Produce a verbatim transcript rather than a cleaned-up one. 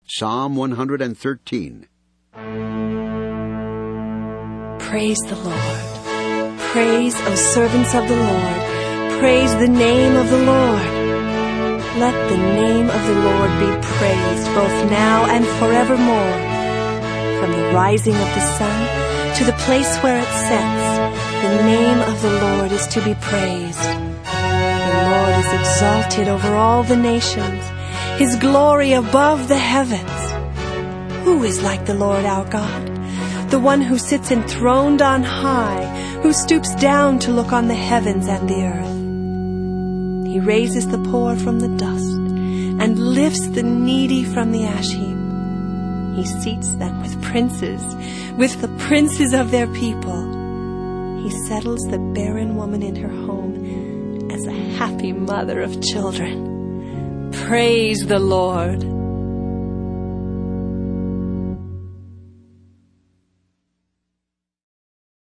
Psalm one hundred thirteen. Praise the Lord. Praise, O servants of the Lord. Praise the name of the Lord. Let the name of the Lord be praised, both now and forevermore. From the rising of the sun to the place where it sets, the name of the Lord is to be praised. The Lord is exalted over all the nations, His glory above the heavens. Who is like the Lord our God? The one who sits enthroned on high, who stoops down to look on the heavens and the earth. He raises the poor from the dust and lifts the needy from the ash heap. He seats them with princes, with the princes of their people. He settles the barren woman in her home as a happy mother of children. Praise the Lord.